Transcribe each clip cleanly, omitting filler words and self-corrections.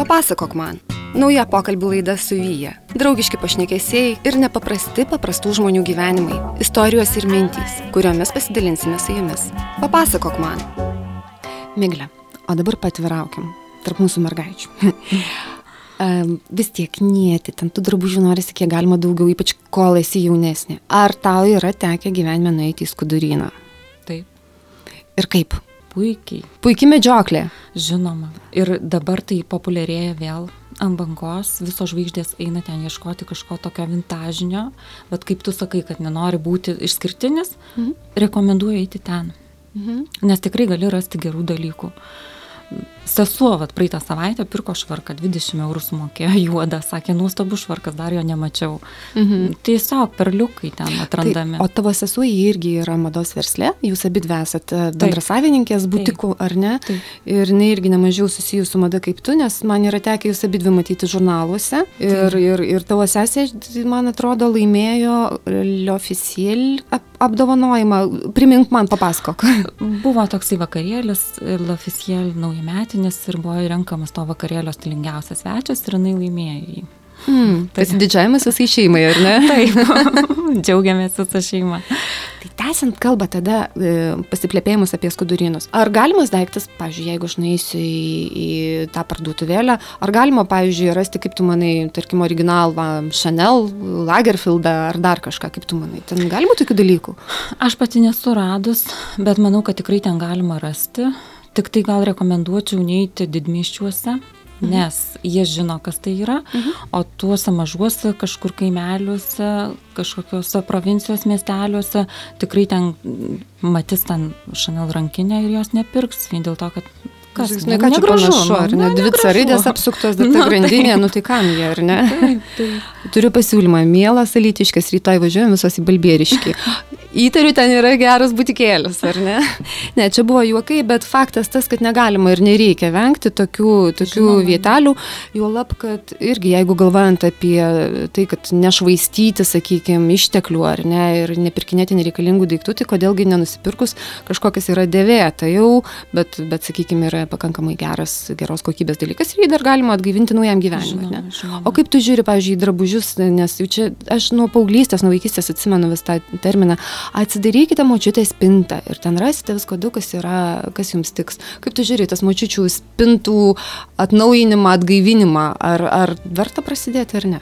Papasakok man. Nauja pokalbių laida su Vyja. Draugiški pašnekesiai ir paprastų žmonių gyvenimai. Istorijos ir mintys, kuriomis pasidalinsime su jumis. Papasakok man. Migle, o dabar patviraukim tarp mūsų mergaičių. Vis tiek nieti, ten tų drabužių norisi kiek galima daugiau, ypač kol esi jaunesnė. Ar tau yra tekę gyvenime nueiti į skuduryną? Taip. Ir kaip? Puikiai. Puikiai medžioklė. Žinoma. Ir dabar tai populiarėja vėl ant bangos, visos žvaigždės eina ten ieškoti kažko tokio vintažinio, bet kaip tu sakai, kad nenori būti išskirtinis, rekomenduoju eiti ten. Nes tikrai gali rasti gerų dalykų. Sesuo, praeitą savaitę pirko švarką, 20 eurų sumokėjo juodą, sakė, nuostabus švarkas, dar jo nemačiau. Tiesiog perliukai ten atrandami. O tavo sesuo irgi yra mados versle, jūs abidvi esat bendrasavininkės butikų, ar ne? Taip. Ir jinai irgi nemažiau susijus su mada kaip tu, nes man yra tekę jūs abidvi matyti žurnaluose. Ir tavo sesė, man atrodo, laimėjo L'Officiel apdovanojimą. Primink man, papasakok. Buvo toksai vakarėlis, L'Officiel naujametinis, ir buvo renkamas to vakarėlio stilingiausias svečias ir jinai laimėjo jį. Pasididžiavimas visai šeimai, ar ne? Taip, džiaugiamės visą šeimą. Tai tęsiant kalbą tada pasiplėpėjimus apie skudurynus. Ar galimas daiktas, pavyzdžiui, jeigu aš nueisiu į tą parduotuvėlę, ar galima, pavyzdžiui, rasti, kaip tu manai, tarkim, originalą Chanel, Lagerfeldą ar dar kažką, kaip tu manai? Ten galima tokių dalykų? Aš pati nesu radus, bet manau, kad tikrai ten galima rasti. Tik tai gal rekomenduočiau neiti didmiesčiuose, nes jie žino, kas tai yra, o tuose mažuose kažkur kaimeliuose, kažkokiuose provincijos miesteliuose, tikrai ten matys ten Chanel rankinę ir jos nepirks, vien dėl to, kad kas, ką čia panašu, ar ne? Dvi caridės apsuktos, dar ta grandinė, tai kam jie, ar ne? Taip. Turiu pasiūlymą, mielas alytiškis, rytoj važiuojam visos į Balbieriškį. Įtariu, ten yra geras butikėlis, ar ne? Ne, čia buvo juokai, bet faktas tas, kad negalima ir nereikia vengti tokių vietelių, juolab, kad irgi jeigu galvojant apie tai, kad nešvaistyti, sakykime, išteklių, ar ne, ir nepirkinėti nereikalingų daiktų, tai kodėlgi nenusipirkus kažkokias yra dėvėta jau, bet sakykime, yra pakankamai geros kokybės dalykas ir jį dar galima atgaivinti naujam gyvenimui, ne? O kaip tu žiūri, pavyzdžiui, į drabužius, nes jau čia aš nuo paauglystės, nuo vaikystės atsimenu vis tą terminą, atsidarykite močiutės spintą ir ten rasite visko daug, kas jums tiks. Kaip tu žiūri, tas močiučių spintų atnaujinimą, atgaivinimą, ar verta prasidėti ar ne?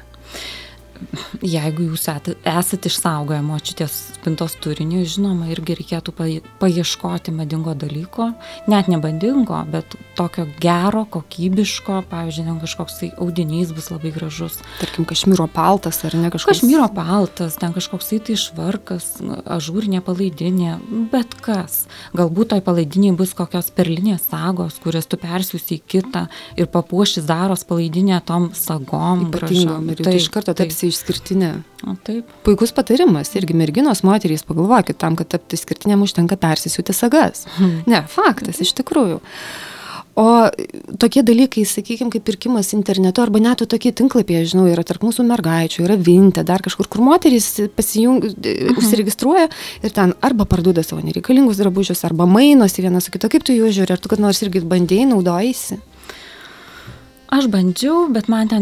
Jeigu jūs esate išsaugoję močiutės spintos turinį, žinoma, irgi reikėtų paieškoti madingo dalyko, net ne bandingo, bet tokio gero, kokybiško, pavyzdžiui, kažkoks tai audinys bus labai gražus. Tarkim, kašmyro paltas, ar ne kažkoks? Kašmyro paltas, ten kažkoks tai švarkas, ažūrinė palaidinė, bet kas. Galbūt toj palaidinėje bus kokios perlinės sagos, kurias tu persiūsi į kitą ir papuoši Zaros palaidinę tom sagom. Ypatingom, ir tai iš karto tapsi išskirtinė. O taip. Puikus patarimas, irgi merginos, moterys, pagalvokit, tam, kad tapti išskirtinėm, užtenka persisiūti sagas. Ne, faktas, iš tikrųjų. O tokie dalykai, sakykime, kaip pirkimas internetu, arba net tokie tinklapiai, žinau, yra tarp mūsų mergaičių, yra Vinted, dar kažkur, kur moterys užsiregistruoja ir ten arba parduoda savo nereikalingus drabužius, arba mainosi vienas su kito. Kaip tu jų žiūri, ar tu kad nors irgi bandėjai, naudojaisi? Aš bandžiau, bet man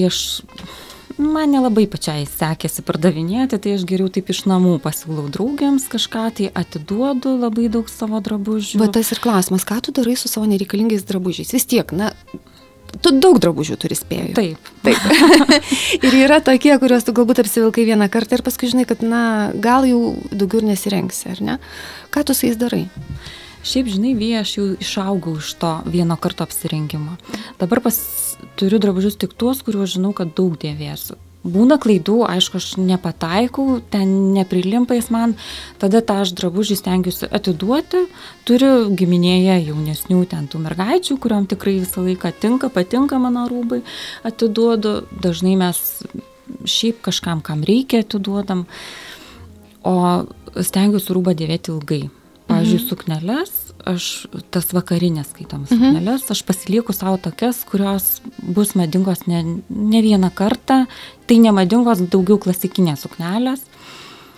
nelabai pačiai sekėsi pardavinėti, tai aš geriau taip iš namų pasiūlau draugėms kažką, tai atiduodu labai daug savo drabužių. Va tas ir klausimas, ką tu darai su savo nereikalingais drabužiais? Vis tiek, tu daug drabužių turi, spėju. Taip. Ir yra tokie, kuriuos tu galbūt apsivilkai vieną kartą ir paskui žinai, kad gal jau daugiau ir nesirengsi, ar ne? Ką tu su jais darai? Šiaip, žinai, aš jau išaugau iš to vieno karto apsirengimo. Dabar turiu drabužius tik tuos, kuriuos žinau, kad daug dėvėsiu. Būna klaidų, aišku, aš nepataikau, ten neprilimpa jis man, tada tą aš drabužį stengiuosi atiduoti. Turiu giminėje jaunesnių ten tų mergaičių, kuriuom tikrai visą laiką patinka mano rūbai, atiduodu. Dažnai mes šiaip kažkam, kam reikia, atiduodam, o stengiuosi rūbą dėvėti ilgai. Pavyzdžiui, sukneles, tas vakarinės skaitomas sukneles, aš pasilieku savo tokias, kurios bus madingos ne vieną kartą, tai nemadingos, daugiau klasikinės suknelės.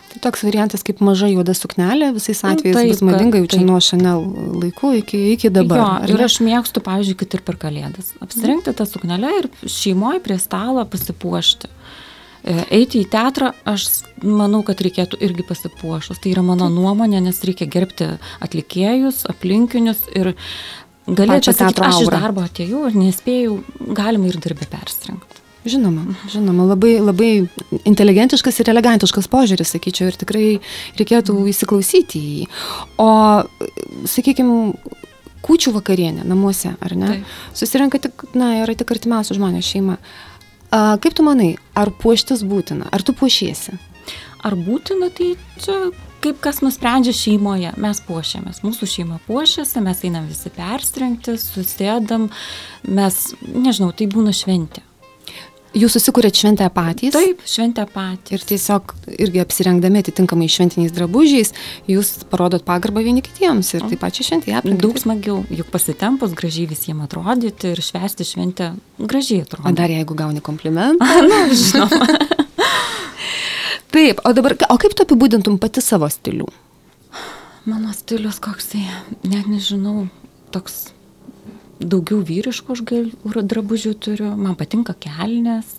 Tai toks variantas kaip maža juoda suknelė, visais atvejais Taip, bus madinga jau čia taip. nuo Chanel laikų iki dabar. Jo, ar ir ne? aš mėgstu, pavyzdžiui, kad ir per kalėdas. Apsirengti tą suknelę ir šeimoje prie stalo pasipuošti. Eiti į teatrą, aš manau, kad reikėtų irgi pasipuošus. Tai yra mano nuomonė, nes reikia gerbti atlikėjus, aplinkinius ir galėčiau Pačią sakyti, teatro aš iš aurą. darbo atėjau ir nespėjau, galima ir darbę persirengti. Žinoma, labai, labai inteligentiškas ir elegantiškas požiūris, sakyčiau, ir tikrai reikėtų įsiklausyti į jį. O, sakykime, kūčių vakarienė namuose, ar ne? Taip. Susirenka yra tik artimiausi žmonės šeima. Kaip tu manai, ar puoštis būtina? Ar tu puošiesi? Ar būtina, tai čia kaip kas nusprendžia šeimoje. Mes puošiamės, mūsų šeima puošiasi, mes einam visi persirengti, susėdam, mes, nežinau, tai būna šventė. Jūs susikūrėt šventę patys? Taip, šventę patys. Ir tiesiog irgi apsirengdami atitinkamai šventiniais drabužiais, jūs parodot pagarbą vieni kitiems ir taip pačiai šventėje aplinkai. Daug smagiau, juk pasitempus gražiai visiems atrodyti ir švęsti šventę gražiai O atrodyti. dar jeigu gauni komplimentą. Na, žinoma. Taip, o kaip tu apibūdintum pati savo stilių? Mano stilius koksai, net nežinau, toks daugiau vyriškų aš drabužių turiu. Man patinka kelnės,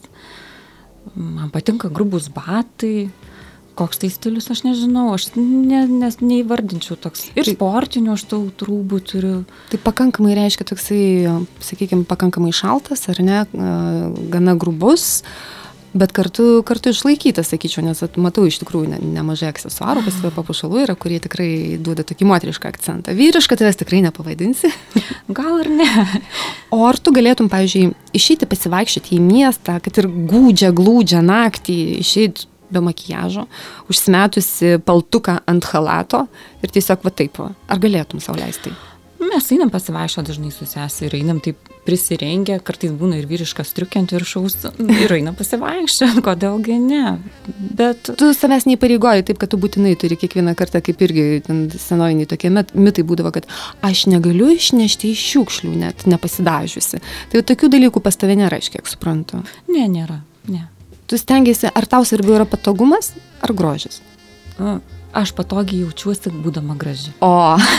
man patinka grubus batai. Koks tai stilius, aš nežinau, aš neįvardinčiau toks. Ir sportinių aš tų rūbų turiu. Tai pakankamai reiškia toksai, sakykime, pakankamai šaltas, ar ne, gana grubus, bet kartu išlaikytas, sakyčiau, nes matau iš tikrųjų nemažai aksesuarų, papuošalų yra, kurie tikrai duoda tokį moterišką akcentą. Vyrišką tavęs tikrai nepavadinsi. Gal ir ne. O ar tu galėtum, pavyzdžiui, išeiti pasivaikščioti į miestą, kad ir glūdžią naktį, išeiti be makiažo, užsimetusi paltuką ant chalato ir tiesiog va taip, ar galėtum sau leisti? Mes einam pasivaikščio dažnai su sese ir einam taip prisirengę, kartais būna ir vyriškas striukiant viršaus ir einam pasivaikščio, kodėlgi ne. Bet tu savęs neįpareigoji taip, kad tu būtinai turi kiekvieną kartą, kaip irgi senoviniai tokie mitai būdavo, kad aš negaliu išnešti iš šiukšlių, net nepasidažiusi. Tai tokių dalykų pas tave nėra, aš kiek suprantu. Ne, nėra, ne. Tu stengiasi, ar tau svarbiau yra patogumas ar grožis? Aš patogiai jaučiuosi, būdama graži. O,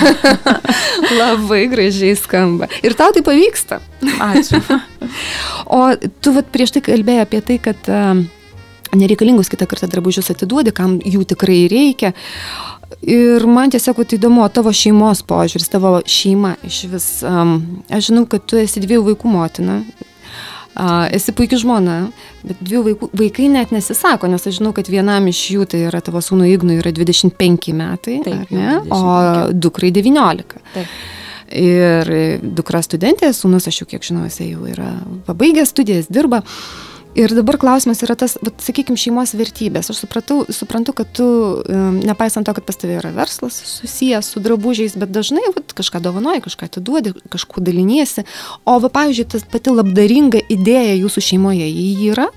labai gražiai skamba. Ir tau tai pavyksta. Ačiū. O tu prieš tai kalbėjai apie tai, kad nereikalingus kitą kartą drabužius atiduodi, kam jų tikrai reikia. Ir man tiesiog įdomu, tavo šeimos požiūris, tavo šeima iš vis. Aš žinau, kad tu esi 2 vaikų motina. Esi puikia žmona, bet 2 vaikai net nesisako, nes aš žinau, kad vienam iš jų, tai yra tavo sūnų Ignui, yra 25 metai, taip, ne? 25. O dukrai 19. Taip. Ir dukra studentė, sūnus, aš jau kiek žinau, jisai jau yra pabaigęs studijas, dirba. Ir dabar klausimas yra tas, sakykime, šeimos vertybės. Aš suprantu, kad tu, nepaisant to, kad pas tavai yra verslas susijęs su drabužiais, bet dažnai kažką dovanoji, kažką atiduodi, kažkuo daliniesi. O, pavyzdžiui, tas pati labdaringa idėja jūsų šeimoje, jį yra?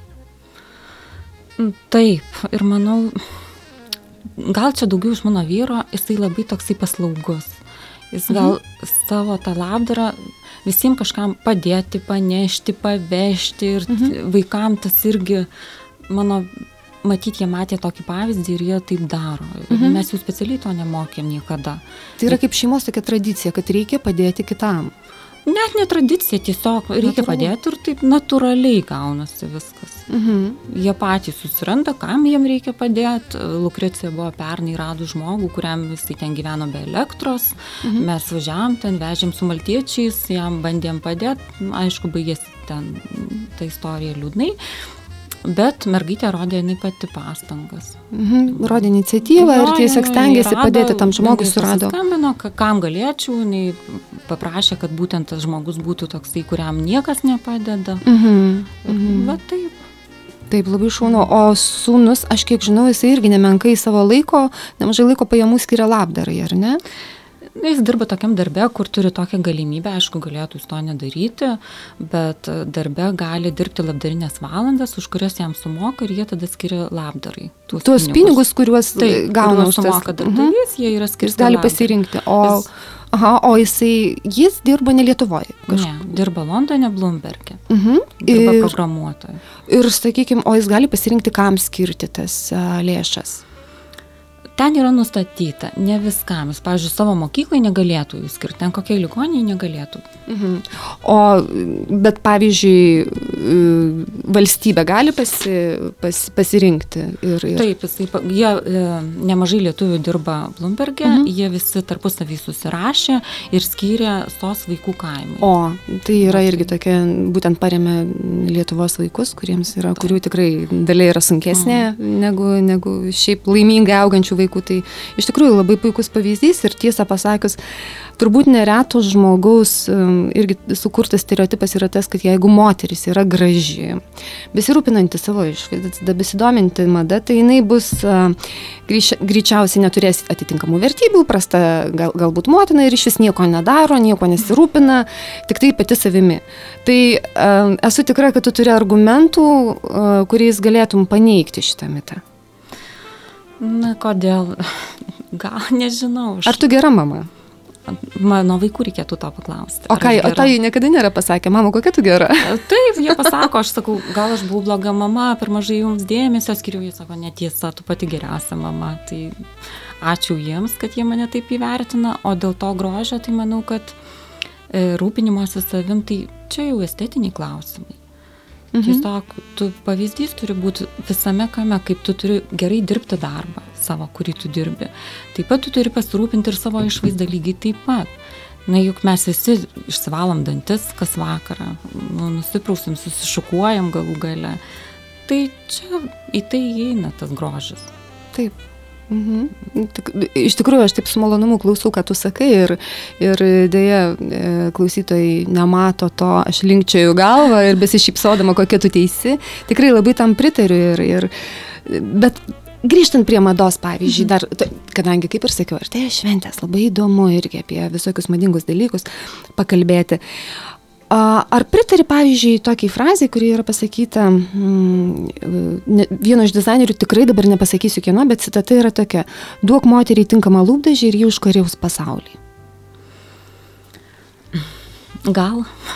Taip, ir manau, gal čia daugiau iš mano vyro, jisai labai toksai paslaugus. Jis gal savo tą labdarą visiems kažkam padėti, panešti, pavežti ir vaikam tas irgi, mano, matyti, jie matė tokį pavyzdį ir jie taip daro. Mes jų specialiai to nemokėm niekada. Tai yra kaip šeimos tokia tradicija, kad reikia padėti kitam. Net ne tradicija, tiesiog reikia padėti ir taip natūraliai gaunasi viskas. Jie patys susiranda, kam jiem reikia padėti. Lukrecija buvo pernai radus žmogų, kuriam jisai ten gyveno be elektros. Mes važiavom ten, vežėm su maltiečiais, jam bandėm padėti. Aišku, baigėsi ten ta istorija liūdnai. Bet mergaitė rodė jinai pati pastangas. Rodė iniciatyvą ir tiesiog stengiasi padėti tam žmogui, surado. Skambino, kam galėčiau, jinai paprašė, kad būtent tas žmogus būtų toksai, kuriam niekas nepadeda. Va taip. Taip, labai šaunu. O sūnus, aš kiek žinau, jisai irgi nemenkai savo laiko, nemažai laiko pajamų skiria labdarai, ar ne? Jis dirba tokiam darbe, kur turi tokią galimybę, aišku, galėtų jis to nedaryti, bet darbe gali dirbti labdarinės valandas, už kurias jam sumoka ir jie tada skiria labdarai. Tuos pinigus, kuriuos gauna už tas. Sumoka darbdavys, jie yra skirti. Jis gali pasirinkti. O jis dirba ne Lietuvoje? Ne, dirba Londone, Bloomberge. Dirba programuotoju. Ir, sakykime, o jis gali pasirinkti, kam skirti tas lėšas? ten yra nustatyta, ne viskam. Jis, pavyzdžiui, savo mokyklai negalėtų jų skirti, ten kokiai ligoniniai negalėtų. Bet, pavyzdžiui, valstybė gali pasirinkti? Taip, jie nemažai lietuvių dirba Blumberge, jie visi tarpusavį susirašė ir skyrė SOS vaikų kaimui. O, tai yra irgi tokia, būtent paremia Lietuvos vaikus, kurių tikrai dalia yra sunkesnė negu šiaip laimingai augančių vaikų. Tai iš tikrųjų labai puikus pavyzdys ir tiesą pasakius, turbūt nereto žmogaus irgi sukurtas stereotipas yra tas, kad jeigu moteris yra graži, besirūpinanti savo išvaizdą, besidominti mada, tai jinai bus greičiausiai neturės atitinkamų vertybių, prasta galbūt motina ir iš vis nieko nedaro, nieko nesirūpina, tik tai pati savimi. Tai esu tikra, kad tu turi argumentų, kuriais galėtum paneigti šitą mitą. Na, kodėl? Gal, nežinau. Ar tu gera mama? Mano vaikų reikėtų to paklausti. O tai niekada nėra pasakę, mama, kokia tu gera? Taip, jie pasako, aš sakau, gal aš buvau bloga mama, per mažai jums dėmesio skiriu, jie sako, netiesa, tu pati geriausia mama. Tai ačiū jiems, kad jie mane taip įvertina, o dėl to grožio, tai manau, kad rūpinimuose savim, tai čia jau estetiniai klausimai. Tiesiog pavyzdys turi būti visame kame, kaip tu turi gerai dirbti darbą savo, kurį tu dirbi. Taip pat tu turi pasirūpinti ir savo išvaizdą lygiai taip pat. Na, juk mes visi išsivalom dantis kas vakarą, nusiprausim, susišukuojam galų gale. Tai čia į tai įeina tas grožis. Taip. Iš tikrųjų, aš taip su malonumu klausau, ką tu sakai ir dėja klausytojai nemato to, aš linkčioju galvą ir besišypsodama, kokia tu teisi. Tikrai labai tam pritariu bet grįžtant prie mados, pavyzdžiui, dar, kadangi, kaip ir sakiau, tai šventės labai įdomu irgi apie visokius madingus dalykus pakalbėti. Ar pritari, pavyzdžiui, tokiai frazai, kuri yra pasakyta vieno iš dizainerių, tikrai dabar nepasakysiu kieno, bet citata yra tokia: duok moteriai tinkamą lūpdažį ir ji užkariaus pasaulį. Gal?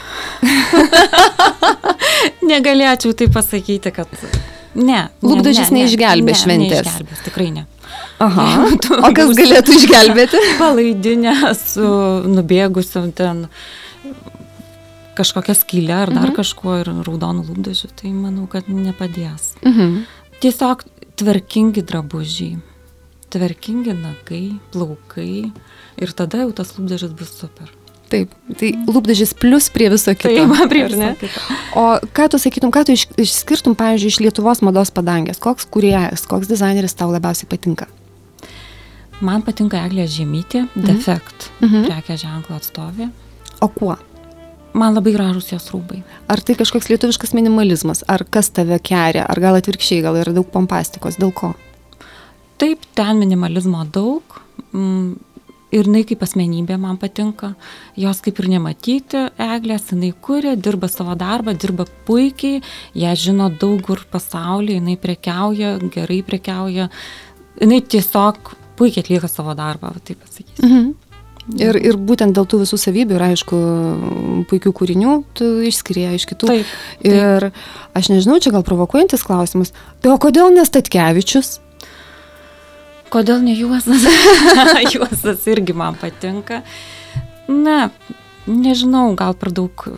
Negalėčiau tai pasakyti, kad ne. Lūpdažis neišgelbė šventės. Neišgelbės, tikrai ne. Aha, o kas galėtų išgelbėti? Palaidinę su nubėgusiu ten kažkokia skylė ar dar kažkuo ir raudonų lūpdažių, tai manau, kad nepadės. Tiesiog tvarkingi drabužiai, tvarkingi nagai, plaukai ir tada jau tas lūpdažis bus super. Taip, tai lūpdažis plus prie viso kito. Taip, prie viso kito. O ką tu sakytum, ką tu išskirtum, pavyzdžiui, iš Lietuvos mados padangės? Koks kūrėjas, koks dizaineris tau labiausiai patinka? Man patinka Eglė Žiemytė, Defekt, prekės ženklo atstovė. O kuo? Man labai gražus jos rūbai. Ar tai kažkoks lietuviškas minimalizmas? Ar kas tave keria? Ar gal atvirkščiai, gal yra daug pompastikos? Dėl ko? Taip, ten minimalizmo daug. Ir jinai kaip asmenybė man patinka. Jos kaip ir nematyti Eglės, jinai kuria, dirba savo darbą, dirba puikiai. Ją žino daug kur pasaulyje, jinai prekiauja, gerai prekiauja. Jinai tiesiog puikiai atlieka savo darbą, taip pasakysiu. Ir būtent dėl tų visų savybių ir, aišku, puikių kūrinių tu išskiria iš kitų. Taip. Ir aš nežinau, čia gal provokuojantis klausimas. Tai o kodėl ne Statkevičius? Kodėl ne Juozas? Juozas irgi man patinka. Na, nežinau, gal per daug.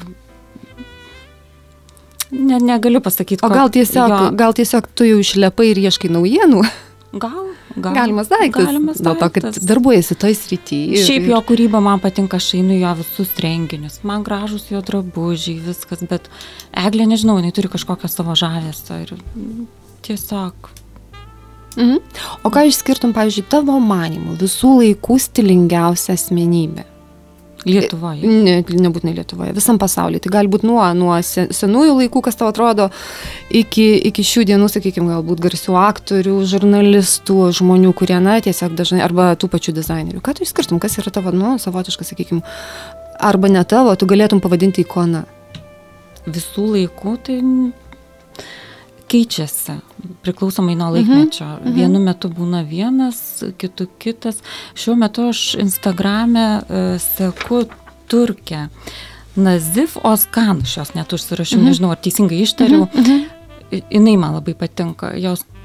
Negaliu pasakyti. O gal tiesiog tu jau išlepai ir ieškai naujienų? Gal. Galimas daiktas. Dėl to, kad darbuojasi toj srityje. Šiaip jo kūryba man patinka, aš einu jo visus renginius. Man gražus jo drabužiai, viskas, bet Eglė, nežinau, jinai turi kažkokią savo žavesio ir tiesiog. O ką išskirtum, pavyzdžiui, tavo manymu, visų laikų stilingiausia asmenybė? Lietuvoje? Nebūtinai Lietuvoje, visam pasaulyje. Tai gali būti nuo senųjų laikų, kas tau atrodo, iki šių dienų, sakykime, galbūt garsių aktorių, žurnalistų, žmonių, kurie, tiesiog dažnai, arba tų pačių dizainerių. Ką tu išskirtum, kas yra tavo, savotiškas, sakykime, arba ne tavo, tu galėtum pavadinti ikona? Visų laikų, tai keičiasi, priklausomai nuo laikmečio. Vienu metu būna vienas, kitu kitas. Šiuo metu aš Instagrame seku turkę Nazif Ozkan, šios net užsirašiau, nežinau, ar teisingai ištariau. Jinai man labai patinka. Jos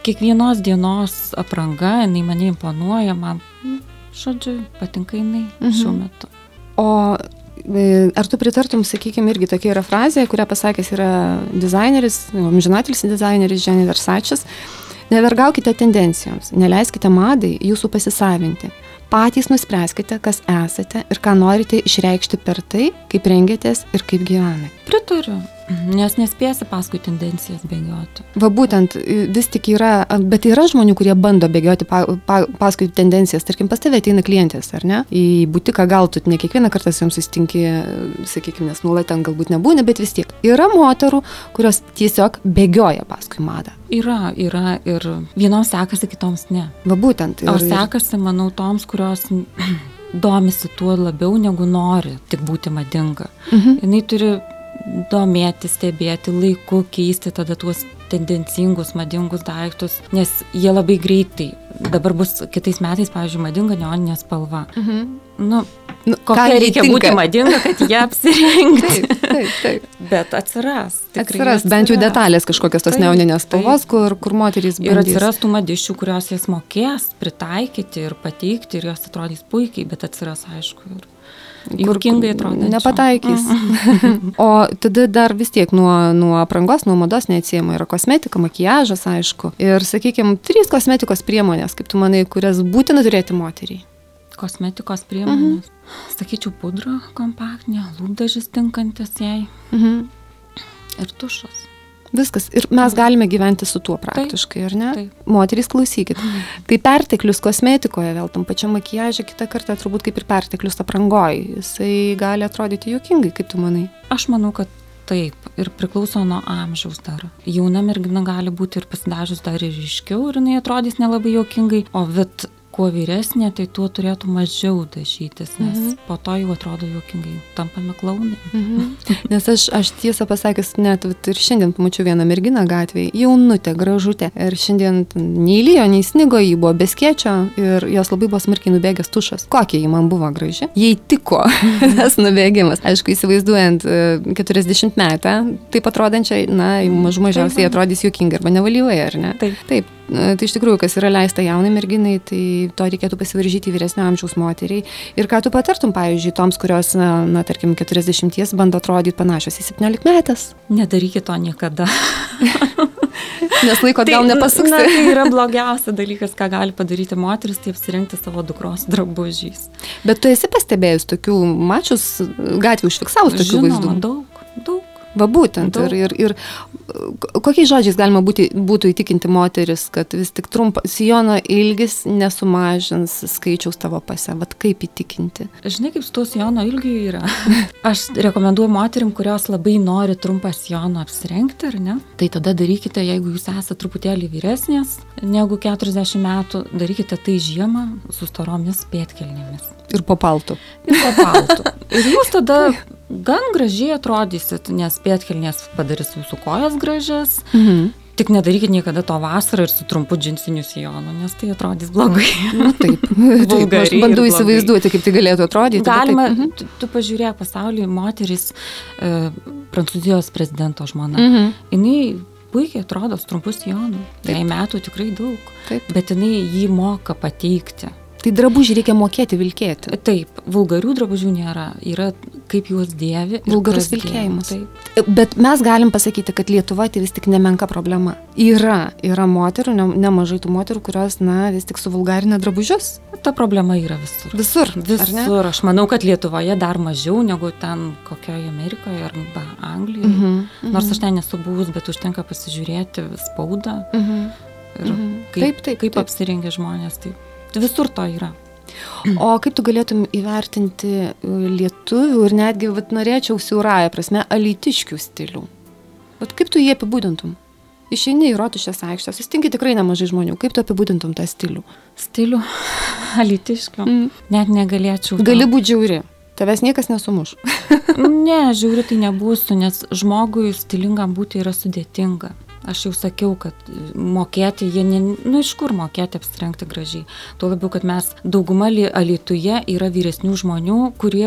kiekvienos dienos apranga, jinai mane imponuoja, man, žodžiu, patinka jinai šiuo metu. O ar tu pritartum, sakykime, irgi tokia yra frazė, kurią pasakęs yra dizaineris, amžinatilsį dizaineris Gianni Versace'as: nevergaukite tendencijoms, neleiskite madai jūsų pasisavinti. Patys nuspręskite, kas esate ir ką norite išreikšti per tai, kaip rengiatės ir kaip gyvenate. Pritariu, nes nespėsi paskui tendencijas bėgioti. Va būtent, vis tik yra, bet yra žmonių, kurie bando bėgioti paskui tendencijas. Tarkim, pas tave ateina klientės, ar ne? Į butiką gal tu ne kiekvieną kartą su jums susitinki, sakykime, nes nuolat ten galbūt nebūna, bet vis tiek. Yra moterų, kurios tiesiog bėgioja paskui madą. Yra ir vienoms sekasi, kitoms ne. Va būtent. O sekasi, manau, toms, kurios domisi tuo labiau, negu nori tik būti madinga. Jinai turi domėti, stebėti, laiku keisti tada tuos tendencingus, madingus daiktus, nes jie labai greitai. Dabar bus kitais metais, pavyzdžiui, madinga neoninė spalva. Kokia reikia būti madinga, kad jie apsirengti. Taip. Bet atsiras. Atsiras bent jau detalės kažkokios tos neoninės spalvos, kur moterys bandys. Ir atsiras tų madiščių, kurios jas mokės pritaikyti ir pateikti, ir jos atrodys puikiai, bet atsiras, aišku, ir juokingai atrodančių. Nepataikys. O tada dar vis tiek nuo aprangos, nuo mados neatsiejama yra kosmetika, makiažas, aišku. Ir, sakykime, 3 kosmetikos priemonės, kaip tu manai, kurias būtina turėti moteriai. Kosmetikos priemonės. Sakyčiau, pudra kompaktinė, lūpdažis tinkantis jai. Ir tušas. Viskas. Ir mes galime gyventi su tuo praktiškai, ar ne? Taip. Moterys, klausykit. Tai perteklius kosmetikoje, vėl tam pačiam makiaže, kitą kartą turbūt kaip ir perteklius aprangoj. Jisai gali atrodyti juokingai, kaip tu manai? Aš manau, kad taip. Ir priklauso nuo amžiaus dar. Jauna mergina gali būti ir pasidažius dar ir ryškiau, ir jinai atrodys nelabai juokingai. O kuo vyresnė, tai tuo turėtų mažiau dažytis, nes po to jau atrodo juokingai, tampame klaunai. Nes aš tiesą pasakius, net ir šiandien pamačiau vieną merginą gatvėje, jaunutė, gražutė, ir šiandien nei lyjo, nei snigo, jį buvo be skėčio ir jos labai buvo smarkiai nubėgęs tušas. Kokia jį man buvo graži? Jai tiko tas nubėgimas. Aišku, įsivaizduojant 40 metą, taip atrodančiai, mažiausiai atrodys juokingai arba nevalyvai, ar ne? Taip. Tai iš tikrųjų, kas yra leista jaunai merginai, tai to reikėtų pasivaržyti vyresnio amžiaus moteriai. Ir ką tu patartum, pavyzdžiui, toms, kurios, tarkim, 40 bando atrodyti panašios į 17 metės? Nedarykit to niekada. Nes laiko gal nepasuksi. Tai yra blogiausia dalykas, ką gali padaryti moteris, tai apsirengti savo dukros drabužiais. Bet tu esi pastebėjus tokių, mačius gatvį užfiksavus tokių vaizdų? Žinoma, daug. Va būtent. Ir kokiais žodžiais galima būtų įtikinti moteris, kad vis tik sijono ilgis nesumažins skaičiaus tavo pase? Vat kaip įtikinti? Žinai, kaip su to sijono ilgiu yra? Aš rekomenduoju moterim, kurios labai nori trumpą sijoną apsirengti, ar ne? Tai tada darykite, jeigu jūs esate truputėlį vyresnės negu 40 metų, darykite tai žiemą su storomis pėdkelnėmis. Ir po paltu. Ir jūs tada gan gražiai atrodysit, nes pėdkelnės padarys jūsų kojas gražias. Tik nedarykit niekada to vasarą ir su trumpu džinsiniu sijonu, nes tai atrodys blogai. Taip. Aš bandau įsivaizduoti, kaip tai galėtų atrodyti. Galima, tu pažiūrėk pasaulį, moteris, Prancūzijos prezidento žmona. Jinai puikiai atrodo su trumpu sijonu. Jai metų tikrai daug. Bet jinai jį moka pateikti. Tai drabužį reikia mokėti vilkėti. Taip, vulgarių drabužių nėra. Yra kaip juos dėvi. Vulgarus vilkėjimas. Bet mes galim pasakyti, kad Lietuva tai vis tik nemenka problema. Yra moterų, nemažai tų moterų, kurios, vis tik suvulgarina drabužius. Ta problema yra visur. Visur. Aš manau, kad Lietuvoje dar mažiau negu ten kokioje Amerikoje arba Anglijoje. Nors aš ten nesu buvus, bet užtenka pasižiūrėti spaudą. Ir kaip apsirengia žmonės. Taip. Visur to yra. O kaip tu galėtum įvertinti lietuvių ir netgi, norėčiau siaurąja prasme, alytiškių stilių? Kaip tu jį apibūdintum? Išeini į Rotušės aikštę, susitinki tikrai nemažai žmonių. Kaip tu apibūdintum tą stilių? Stilių alytiškių? Net negalėčiau. Gali būti žiauri. Tavęs niekas nesumuš. Ne, žiauri tai nebūsiu, nes žmogui stilingam būti yra sudėtinga. Aš jau sakiau, kad mokėti, iš kur mokėti apsirengti gražiai. Tuo labiau, kad mes dauguma Alytuje yra vyresnių žmonių, kurie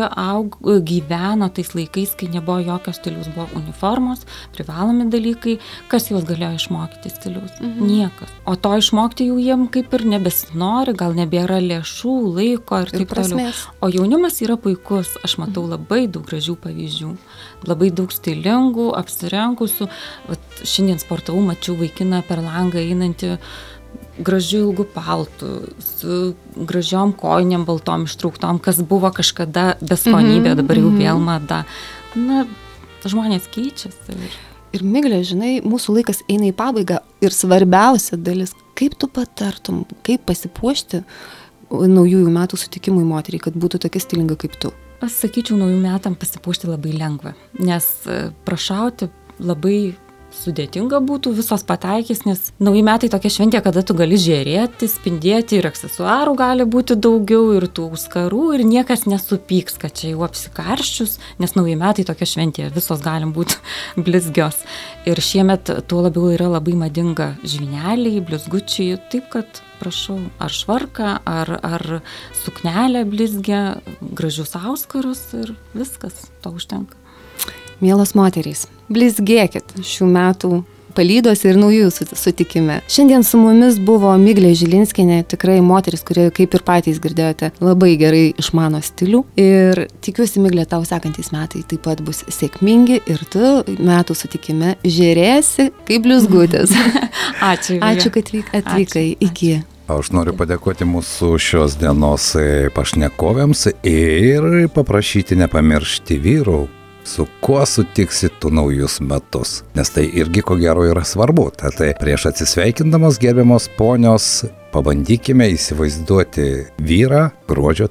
gyveno tais laikais, kai nebuvo jokio stiliaus, buvo uniformos, privalomi dalykai, kas juos galėjo išmokyti stiliaus? Niekas. O to išmokti jau jiem kaip ir nebesinori, gal nebėra lėšų, laiko ir taip toliau. O jaunimas yra puikus, aš matau labai daug gražių pavyzdžių, labai daug stilingų, apsirengusių. Šiandien sportavau, mačiau vaikiną per langą einantį gražių ilgų paltų, su gražiom kojinėm baltom ištrauktom, kas buvo kažkada beskonybė, dabar jau vėl mada. Na, žmonės keičiasi. Ir Miglė, žinai, mūsų laikas eina į pabaigą ir svarbiausia dalis, kaip tu patartum, kaip pasipuošti naujųjų metų sutikimui moteriai, kad būtų tokia stilinga kaip tu? Aš sakyčiau, naujų metam pasipuošti labai lengva, nes prašauti labai sudėtinga būtų, visos pataikys, nes nauji metai tokia šventė, kada tu gali žėrėti, spindėti ir aksesuarų gali būti daugiau ir tų auskarų ir niekas nesupyks, kad čia jau apsikarščius, nes nauji metai tokia šventė, visos galim būti blizgios. Ir šiemet tuo labiau yra labai madinga žvyneliai, blizgučiai, taip kad prašau, ar švarką, ar suknelę blizgę, gražius auskarus ir viskas, to užtenka. Mielos moterys, blizgėkit šių metų palydose ir naujų sutikime. Šiandien su mumis buvo Miglė Žilinskienė, tikrai moteris, kuri, kaip ir patys girdėjote, labai gerai išmano stilių. Ir tikiuosi, Miglė, tau sekantys metai taip pat bus sėkmingi ir tu metų sutikime žėrėsi kaip blizgutės. Ačiū. Ačiū, kad atvykai. Iki. Aš noriu padėkoti mūsų šios dienos pašnekovėms ir paprašyti nepamiršti vyrų, su kuo sutiksi tu naujus metus, nes tai irgi ko gero yra svarbu. Tad prieš atsisveikindamas, gerbiamos ponios, pabandykime įsivaizduoti vyrą gruodžio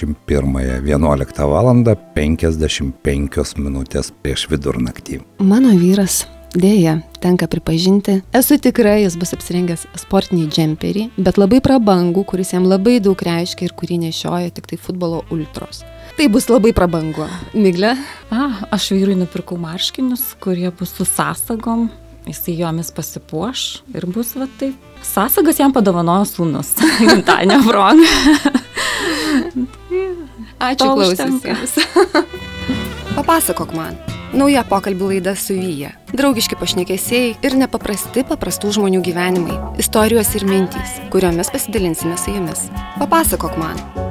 31, 11 valandą 55 minutės prieš vidurnaktį. Mano vyras, dėja, tenka pripažinti, esu tikra, jis bus apsirengęs sportinį džemperį, bet labai prabangų, kuris jam labai daug reiškia ir kurį nešioja tik tai futbolo ultros. Tai bus labai prabangu. Miglė? Aš vyrui nupirkau marškinius, kurie bus su sąsagom. Jisai jomis pasipuoš ir bus va taip. Sąsagas jam padovanojo sūnus. Gimtadienio proga. Ačiū klausysiams. Papasakok man. Nauja pokalbių laida su Vyja. Draugiški pašnekesiai ir paprastų žmonių gyvenimai. Istorijos ir mintys, kuriomis pasidalinsime su jumis. Papasakok man.